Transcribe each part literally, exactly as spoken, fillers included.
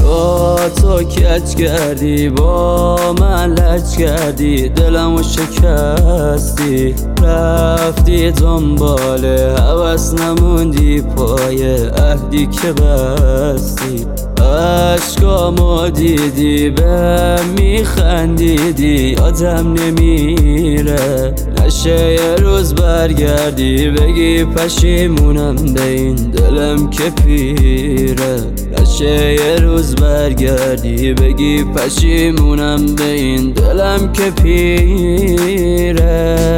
با تو کج کردی، با من لج کردی، دلمو شکستی، رفتی دنبال هوس نموندی پای عهدی که بستی. عشقامو دیدی به میخندیدی، یادم نمیره نشه یه روز برگردی بگی پشیمونم به این دلم که پیره. نشه یه روز برگردی بگی پشیمونم به این دلم که پیره.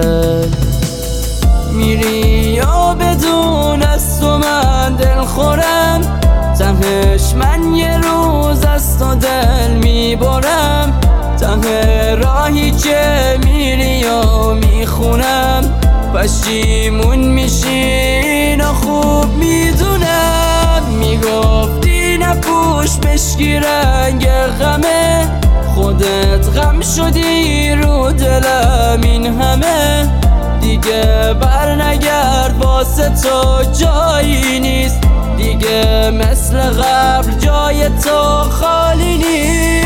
میری یا بدون از تو من دل خورم، تهش من یه روز از تو دل میبرم. ته راهی که میری یا میخونم، پشیمون میشین و خوب میدونم. میگفتی نپوش بشکی رنگ غمه، خودت غم شدی رو دلم این همه. دیگه بر نگرد واسه تو جایی نیست، دیگه مثل قبل جای تو خالی نیست.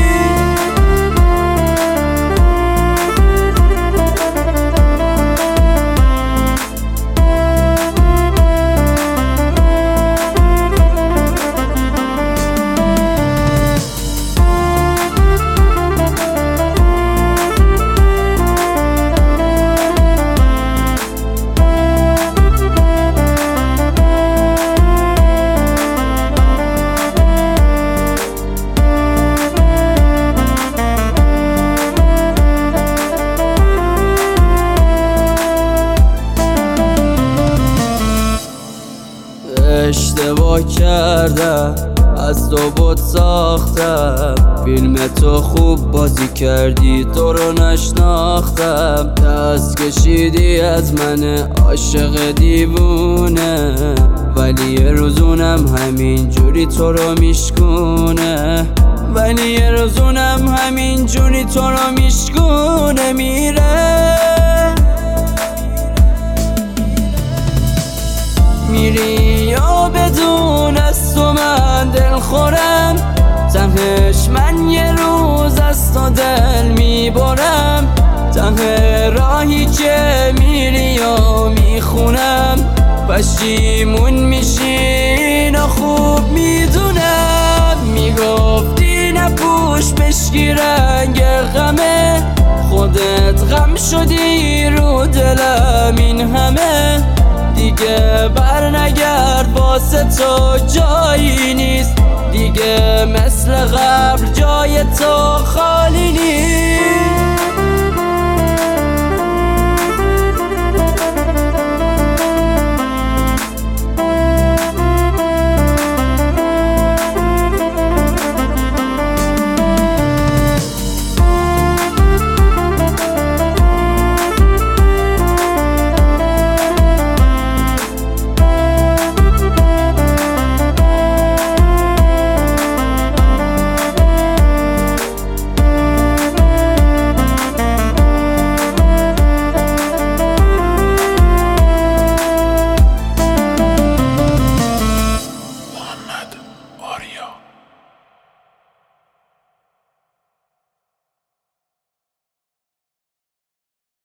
اشتباه کردم از تو بود ساختم، فیلم تو خوب بازی کردی تو رو نشناختم. دست کشیدی از من عاشق دیوونه، ولی یه روزونم همین جوری تو رو میشکونه. ولی یه روزونم همین جوری تو رو میشکونه. میره میری یا بدون از تو من دل خورم، تهش من یه روز از تو دل میبرم. ته راهی که میری یا میخونم، پشیمون میشین و خوب میدونم. میگفتی نپوش بشکی رنگ غمه، خودت غم شدی رو دلم این همه. دیگه بر نگرد واسه تو جایی نیست، دیگه مثل قبل جای تو خالی نیست.